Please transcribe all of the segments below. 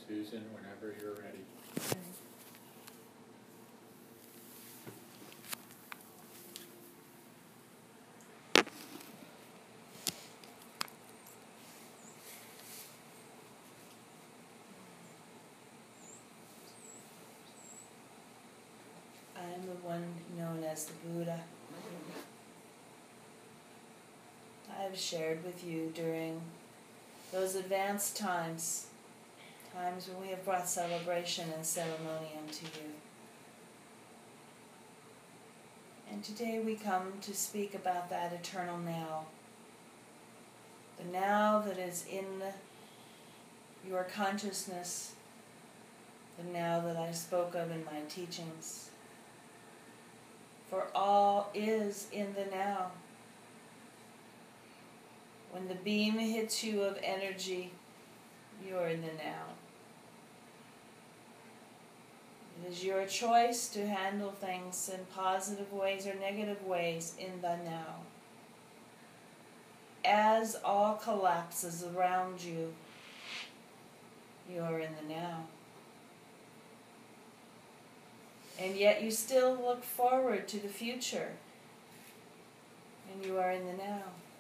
Susan, whenever you're ready. I am the one known as the Buddha. I have shared with you during those advanced times when we have brought celebration and ceremony unto you. And today we come to speak about that eternal now. The now that is in your consciousness, the now that I spoke of in my teachings. For all is in the now. When the beam hits you of energy, you're in the now. It is your choice to handle things in positive ways or negative ways in the now. As all collapses around you, you're in the now. And yet you still look forward to the future, and you are in the now.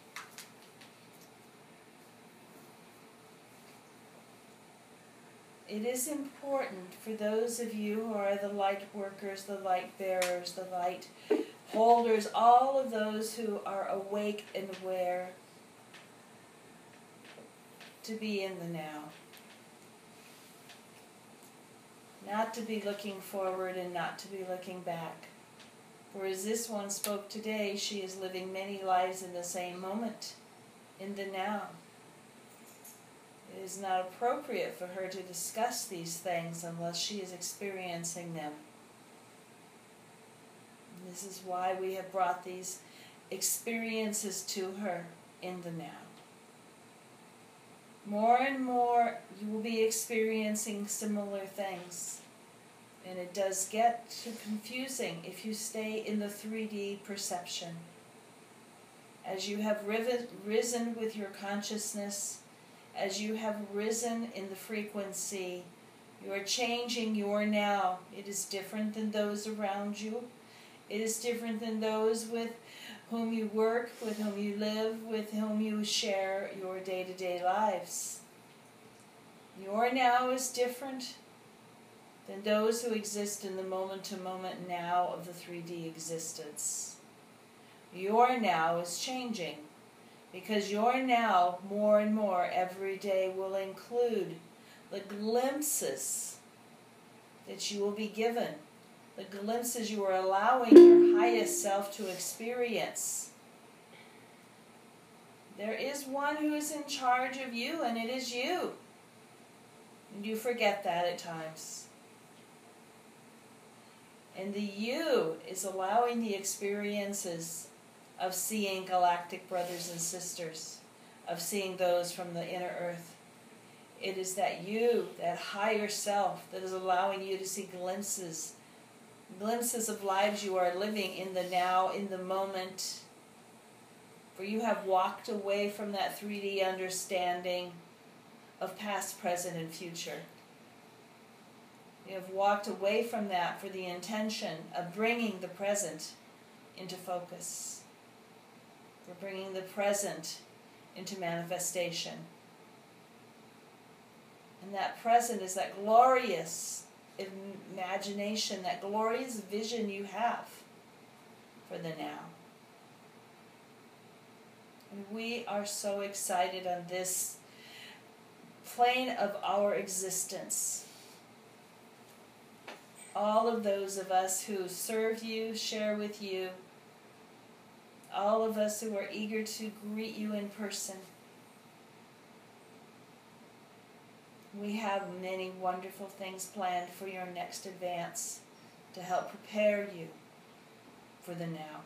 It is important for those of you who are the light workers, the light bearers, the light holders, all of those who are awake and aware, to be in the now. Not to be looking forward and not to be looking back. For as this one spoke today, she is living many lives in the same moment, in the now. It is not appropriate for her to discuss these things unless she is experiencing them. And this is why we have brought these experiences to her in the now. More and more you will be experiencing similar things. And it does get too confusing if you stay in the 3D perception. As you have risen with your consciousness, as you have risen in the frequency, you are changing your now. It is different than those around you. It is different than those with whom you work, with whom you live, with whom you share your day-to-day lives. Your now is different than those who exist in the moment-to-moment now of the 3D existence. Your now is changing, because your now, more and more every day, will include the glimpses that you will be given, the glimpses you are allowing your highest self to experience. There is one who is in charge of you, and it is you. And you forget that at times. And the you is allowing the experiences of seeing galactic brothers and sisters, of seeing those from the inner earth. It is that you, that higher self, that is allowing you to see glimpses of lives you are living in the now, in the moment. For you have walked away from that 3D understanding of past, present, and future. You have walked away from that for the intention of bringing the present into focus. For bringing the present into manifestation. And that present is that glorious imagination, that glorious vision you have for the now. And we are so excited on this plane of our existence. All of those of us who serve you, share with you, all of us who are eager to greet you in person. We have many wonderful things planned for your next advance to help prepare you for the now.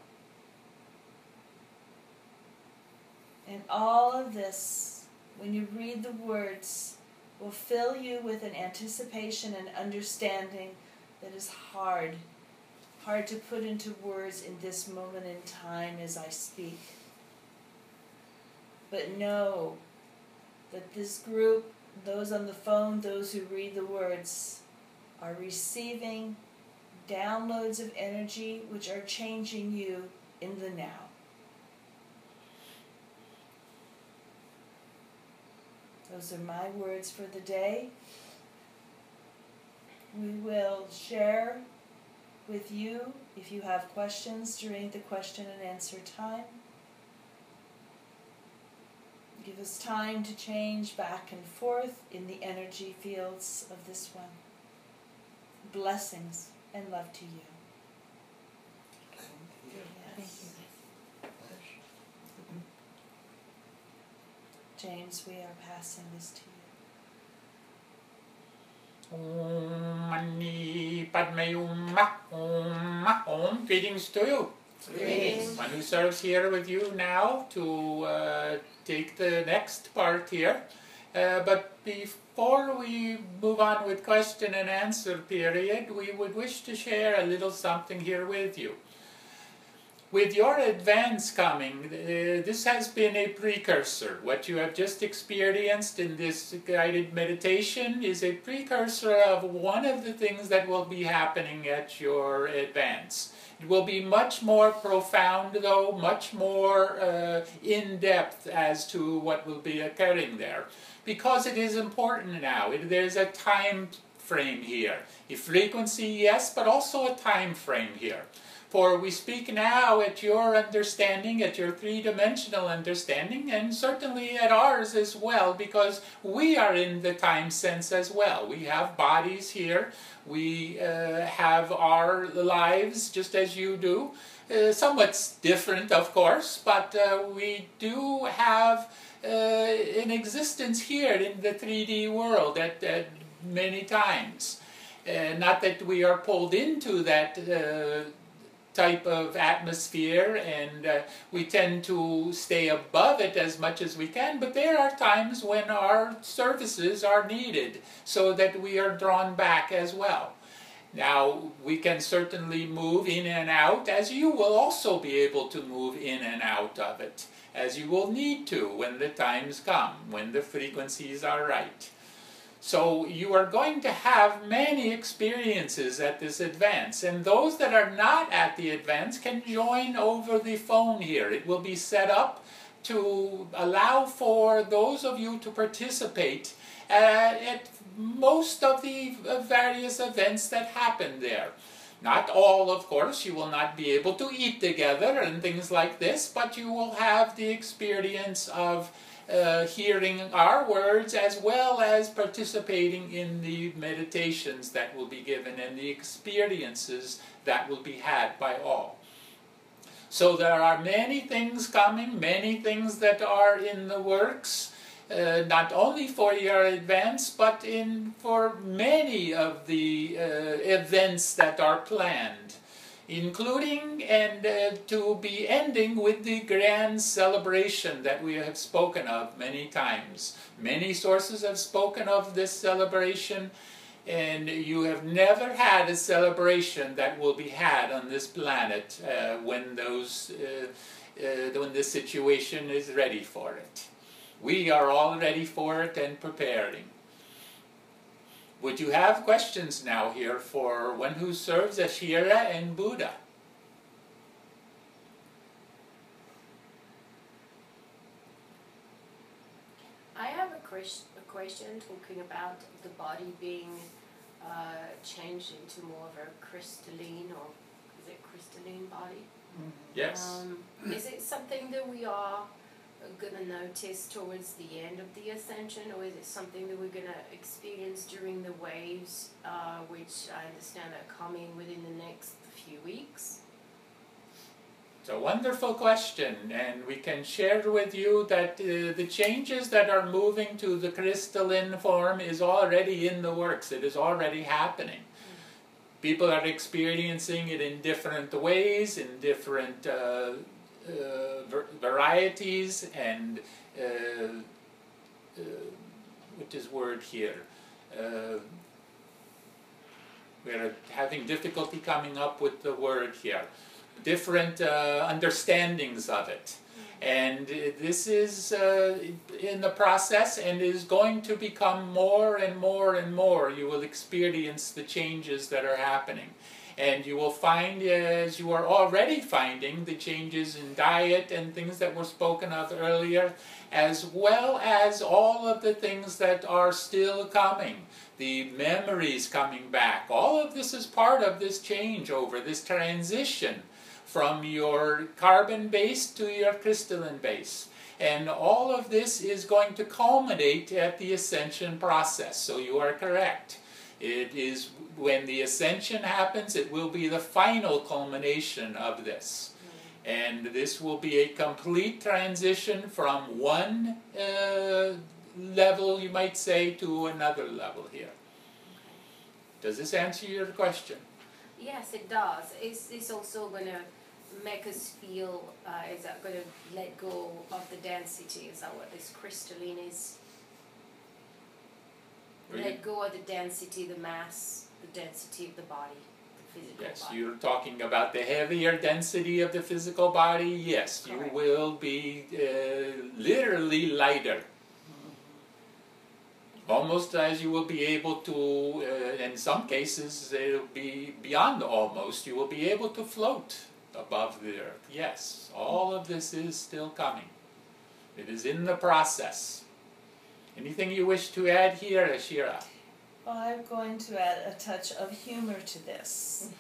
And all of this, when you read the words, will fill you with an anticipation and understanding that is hard to put into words in this moment in time as I speak. But know that this group, those on the phone, those who read the words, are receiving downloads of energy which are changing you in the now. Those are my words for the day. We will share with you if you have questions during the question and answer time. Give us time to change back and forth in the energy fields of this one. Blessings and love to you. Yes. James, we are passing this to you. Om Mani Padme Om. Greetings to you. Greetings. One who serves here with you now to take the next part here. But before we move on with question and answer period, we would wish to share a little something here with you. With your advance coming, this has been a precursor. What you have just experienced in this guided meditation is a precursor of one of the things that will be happening at your advance. It will be much more profound, though, much more in-depth as to what will be occurring there. Because it is important now. There's a time frame here. A frequency, yes, but also a time frame here. For we speak now at your understanding, at your three-dimensional understanding, and certainly at ours as well, because we are in the time sense as well. We have bodies here. We have our lives just as you do. Somewhat different, of course, but we do have an existence here in the 3D world at many times. Not that we are pulled into that type of atmosphere, and we tend to stay above it as much as we can, but there are times when our services are needed so that we are drawn back as well. Now, we can certainly move in and out, as you will also be able to move in and out of it, as you will need to when the times come, when the frequencies are right. So you are going to have many experiences at this advance, and those that are not at the advance can join over the phone here. It will be set up to allow for those of you to participate at most of the various events that happen there. Not all, of course. You will not be able to eat together and things like this, but you will have the experience of hearing our words as well as participating in the meditations that will be given and the experiences that will be had by all. So there are many things coming, many things that are in the works, not only for your advance, but for many of the events that are planned, including and to be ending with the grand celebration that we have spoken of many times. Many sources have spoken of this celebration, and you have never had a celebration that will be had on this planet when the situation is ready for it. We are all ready for it and preparing. Would you have questions now here for one who serves as Shira and Buddha? I have a question talking about the body being changed into more of a crystalline, or is it crystalline body? Yes. Is it something that we are going to notice towards the end of the ascension, or is it something that we're going to experience during the waves, which I understand are coming within the next few weeks? It's a wonderful question, and we can share with you that the changes that are moving to the crystalline form is already in the works. It is already happening. People are experiencing it in different ways, in different varieties, and what is word here? We're having difficulty coming up with the word here. different understandings of it. And this is in the process and is going to become more and more and more. You will experience the changes that are happening. And you will find, as you are already finding, the changes in diet and things that were spoken of earlier, as well as all of the things that are still coming. The memories coming back. All of this is part of this changeover, this transition from your carbon base to your crystalline base. And all of this is going to culminate at the ascension process. So you are correct. It is when the ascension happens, it will be the final culmination of this. And this will be a complete transition from one level, you might say, to another level here. Does this answer your question? Yes, it does. It's also going to make us feel, is that going to let go of the density? Is that what this crystalline is? Really? Let go of the density, the mass, the density of the body, the physical Yes, body. you're talking about the heavier density of the physical body. Yes, Correct. you will be literally lighter. Almost as you will be able to, in some cases, it'll be beyond almost, you will be able to float above the earth. Yes, all of this is still coming. It is in the process. Anything you wish to add here, Ashira? Well, I'm going to add a touch of humor to this.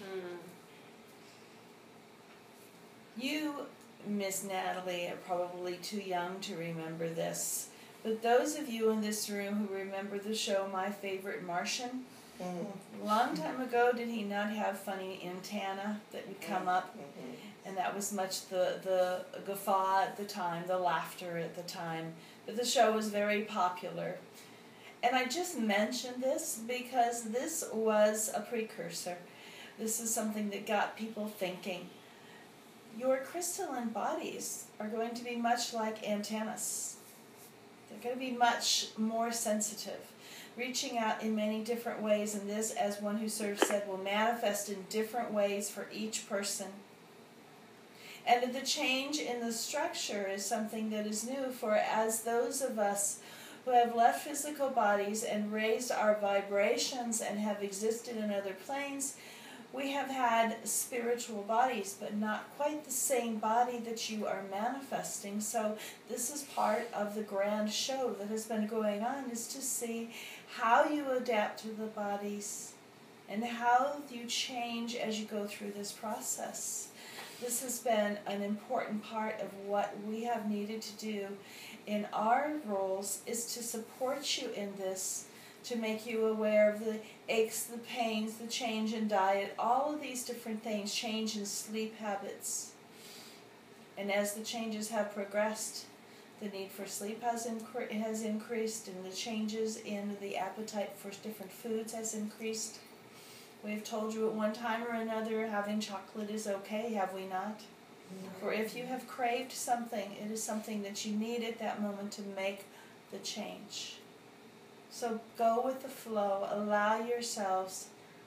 You, Miss Natalie, are probably too young to remember this, but those of you in this room who remember the show My Favorite Martian, a long time ago, did he not have funny antennae that would come up? And that was much the guffaw at the time, the laughter at the time. But the show was very popular. And I just mentioned this because this was a precursor. This is something that got people thinking. Your crystalline bodies are going to be much like antennas. They're going to be much more sensitive, reaching out in many different ways, and this, as one who serves said, will manifest in different ways for each person. And the change in the structure is something that is new, for as those of us who have left physical bodies and raised our vibrations and have existed in other planes, we have had spiritual bodies, but not quite the same body that you are manifesting. So this is part of the grand show that has been going on, is to see how you adapt to the bodies and how you change as you go through this process. This has been an important part of what we have needed to do in our roles, is to support you in this, to make you aware of the aches, the pains, the change in diet, all of these different things, change in sleep habits. And as the changes have progressed, the need for sleep has increased, and the changes in the appetite for different foods has increased. We've told you at one time or another having chocolate is okay, have we not? For if you have craved something, it is something that you need at that moment to make the change. So go with the flow, allow yourselves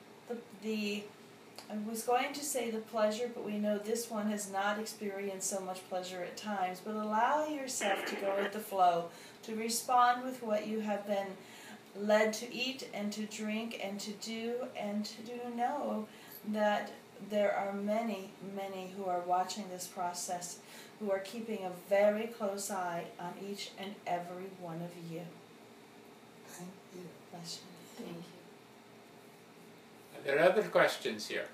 I was going to say the pleasure, but we know this one has not experienced so much pleasure at times, but allow yourself to go with the flow, to respond with what you have been led to eat and to drink and to do, and to know that there are many, many who are watching this process, who are keeping a very close eye on each and every one of you. Thank you. Bless you. Thank you. Are there other questions here?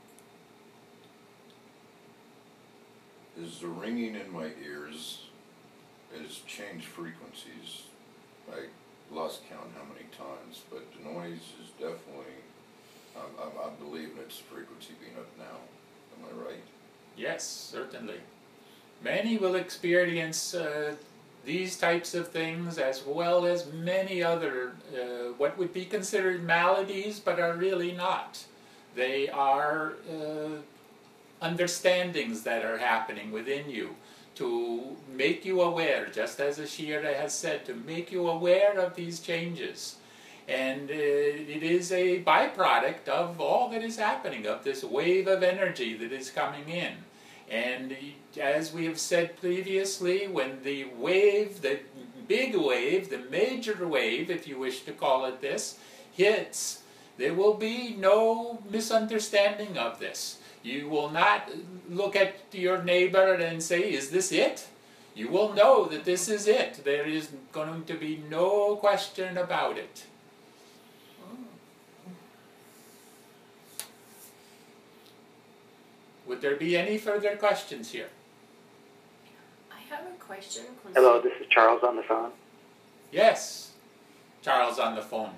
Is the ringing in my ears has changed frequencies? I lost count how many times, but the noise is definitely, I'm believing it's frequency being up now. Am I right? Yes, certainly. Many will experience these types of things, as well as many other what would be considered maladies, but are really not. They are understandings that are happening within you to make you aware, just as Ashira has said, to make you aware of these changes. And it is a byproduct of all that is happening, of this wave of energy that is coming in. And as we have said previously, when the wave, the big wave, the major wave, if you wish to call it this, hits, there will be no misunderstanding of this. You will not look at your neighbor and say, is this it? You will know that this is it. There is going to be no question about it. Would there be any further questions here? I have a question. Hello, this is Charles on the phone. Yes, Charles on the phone.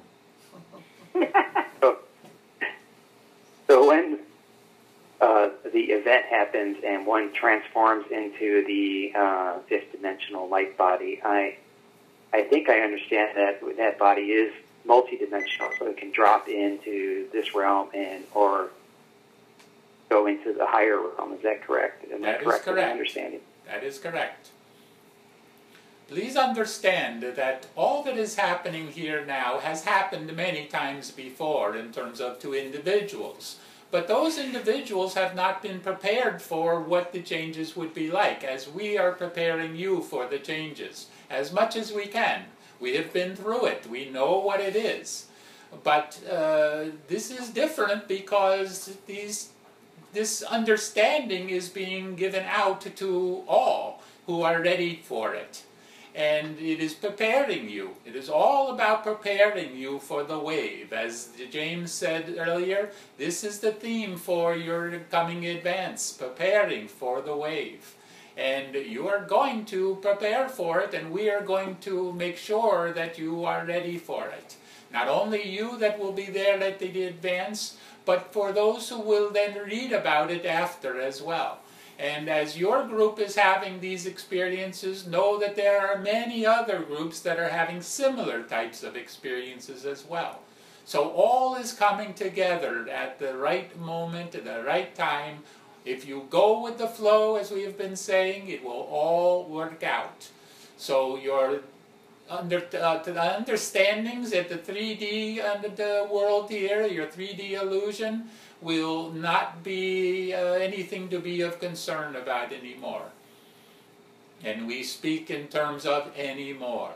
So when the event happens and one transforms into the fifth dimensional light body, I think I understand that that body is multidimensional, so it can drop into this realm or go into the higher realm. Is that correct? Am I correct in my understanding? That is correct. Please understand that all that is happening here now has happened many times before in terms of to individuals. But those individuals have not been prepared for what the changes would be like, as we are preparing you for the changes as much as we can. We have been through it. We know what it is. But this is different because this understanding is being given out to all who are ready for it. And it is preparing you. It is all about preparing you for the wave. As James said earlier, this is the theme for your coming advance, preparing for the wave. And you are going to prepare for it, and we are going to make sure that you are ready for it. Not only you that will be there at the advance, but for those who will then read about it after as well. And as your group is having these experiences, know that there are many other groups that are having similar types of experiences as well. So all is coming together at the right moment, at the right time. If you go with the flow, as we have been saying, it will all work out. So your the understandings at the 3D under the world here, your 3D illusion, will not be anything to be of concern about anymore. And we speak in terms of anymore.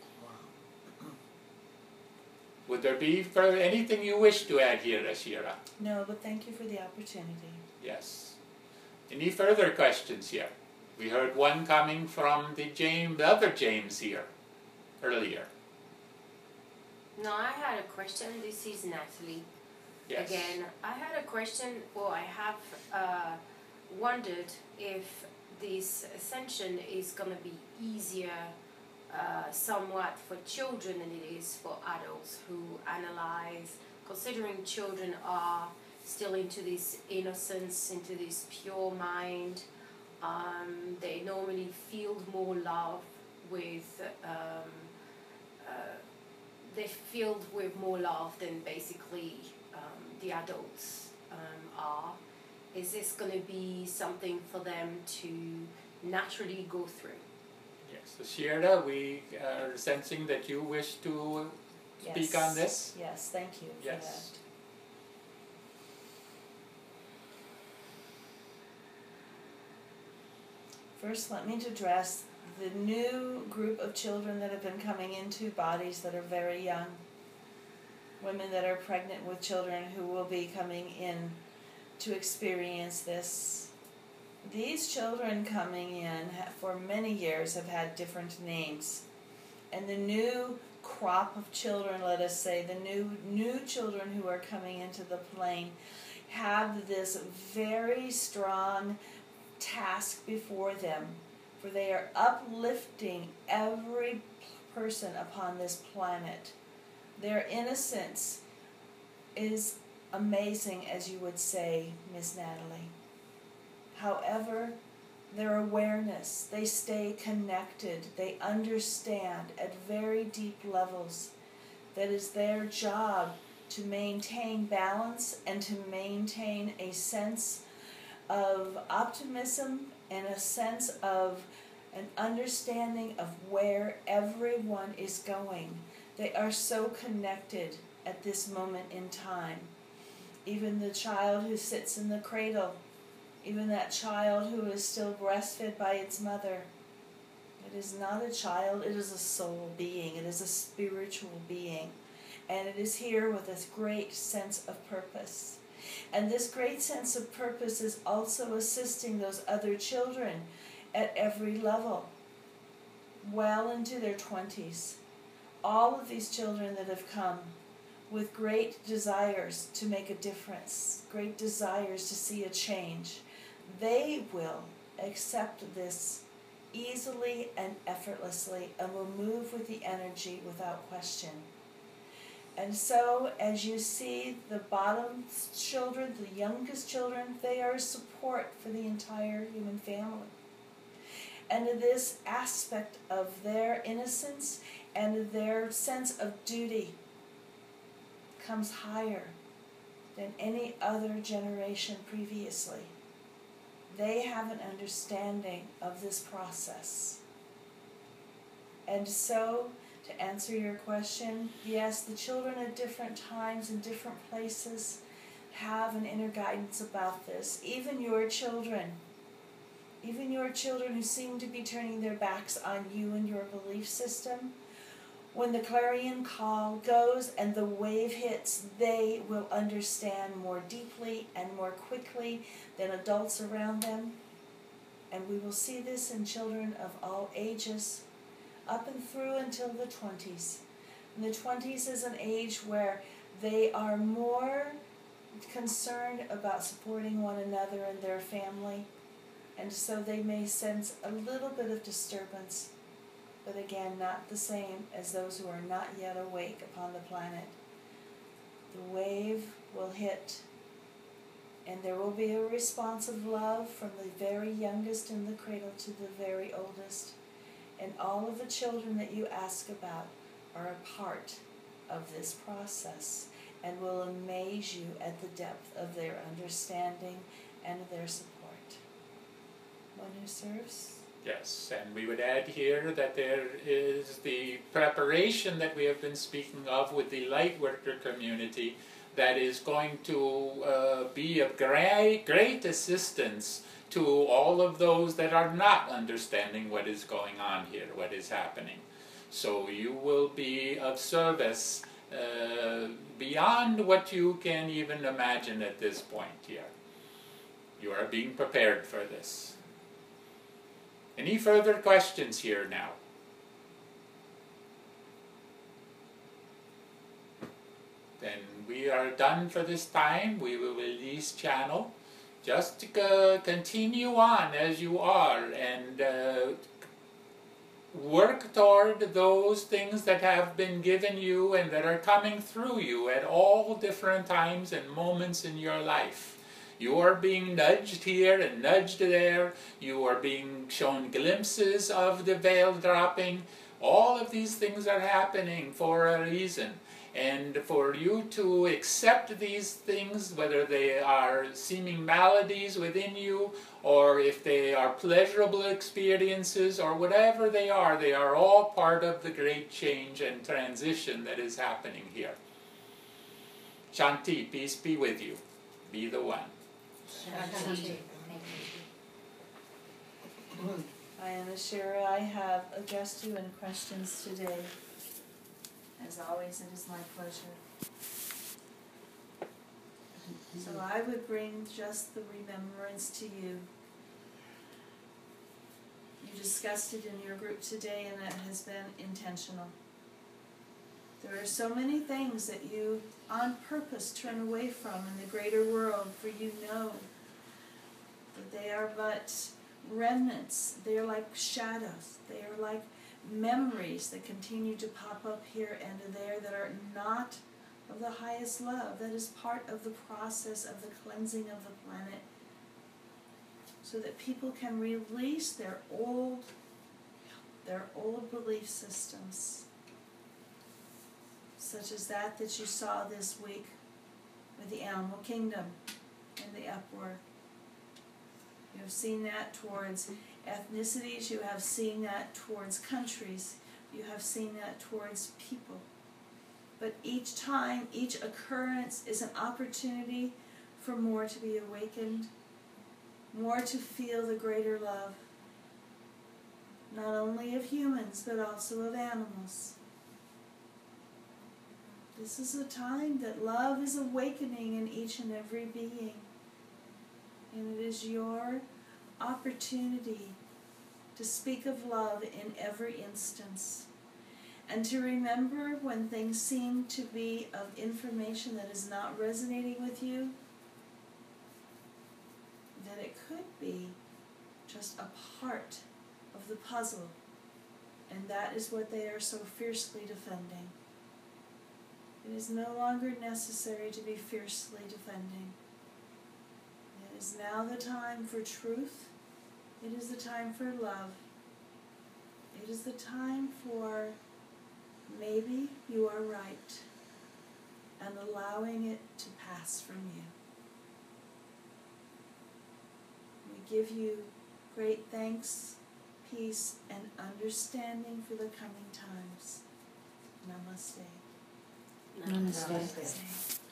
Would there be anything you wish to add here, Ashira? No, but thank you for the opportunity. Yes. Any further questions here? We heard one coming from the other James here earlier. No, I had a question. This is Natalie. Yes. Again, I had a question, or I have wondered if this ascension is going to be easier somewhat for children than it is for adults who analyze, considering children are still into this innocence, into this pure mind. They normally feel more love with they're filled with more love than basically the adults are. Is this going to be something for them to naturally go through? Yes. So Shira, we are sensing that you wish to speak on this. Yes, thank you for Yes. that. First, let me address the new group of children that have been coming into bodies that are very young. Women that are pregnant with children who will be coming in to experience this. These children coming in for many years have had different names. And the new crop of children, let us say, the new children who are coming into the plane have this very strong task before them, for they are uplifting every person upon this planet. Their innocence is amazing, as you would say, Miss Natalie. However, their awareness, they stay connected, they understand at very deep levels that it's their job to maintain balance and to maintain a sense of optimism and a sense of an understanding of where everyone is going. They are so connected at this moment in time. Even the child who sits in the cradle Even that child who is still breastfed by its mother. It is not a child, it is a soul being, it is a spiritual being. And it is here with this great sense of purpose. And this great sense of purpose is also assisting those other children at every level, well into their 20s. All of these children that have come with great desires to make a difference, great desires to see a change, they will accept this easily and effortlessly and will move with the energy without question. And so, as you see the bottom children, the youngest children, they are support for the entire human family. And this aspect of their innocence and their sense of duty comes higher than any other generation previously. They have an understanding of this process. And so, to answer your question, yes, the children at different times and different places have an inner guidance about this. Even your children who seem to be turning their backs on you and your belief system, when the clarion call goes and the wave hits, they will understand more deeply and more quickly than adults around them. And we will see this in children of all ages, up and through until the 20s. And the 20s is an age where they are more concerned about supporting one another and their family, and so they may sense a little bit of disturbance, but again, not the same as those who are not yet awake upon the planet. The wave will hit, and there will be a response of love from the very youngest in the cradle to the very oldest. And all of the children that you ask about are a part of this process and will amaze you at the depth of their understanding and their support. One who serves? Yes, and we would add here that there is the preparation that we have been speaking of with the Lightworker community that is going to be of great assistance to all of those that are not understanding what is going on here, what is happening. So you will be of service beyond what you can even imagine at this point here. You are being prepared for this. Any further questions here now? Then we are done for this time. We will release channel. Just to continue on as you are and work toward those things that have been given you and that are coming through you at all different times and moments in your life. You are being nudged here and nudged there. You are being shown glimpses of the veil dropping. All of these things are happening for a reason. And for you to accept these things, whether they are seeming maladies within you, or if they are pleasurable experiences, or whatever they are all part of the great change and transition that is happening here. Shanti, peace be with you. Be the one. Shanti. I am Ashira. I have addressed you in questions today. As always, it is my pleasure. So I would bring just the remembrance to you. You discussed it in your group today, and it has been intentional. There are so many things that you, on purpose, turn away from in the greater world, for you know that they are but remnants. They are like shadows. They are like memories that continue to pop up here and there that are not of the highest love. That is part of the process of the cleansing of the planet, so that people can release their old belief systems, such as that you saw this week with the animal kingdom and the uproar. You have seen that towards ethnicities, you have seen that towards countries, you have seen that towards people. But each time, each occurrence is an opportunity for more to be awakened, more to feel the greater love, not only of humans, but also of animals. This is a time that love is awakening in each and every being. And it is your opportunity to speak of love in every instance. And to remember when things seem to be of information that is not resonating with you, that it could be just a part of the puzzle. And that is what they are so fiercely defending. It is no longer necessary to be fiercely defending. It is now the time for truth. It is the time for love. It is the time for maybe you are right, and allowing it to pass from you. We give you great thanks, peace, and understanding for the coming times. Namaste. Namaste. Namaste.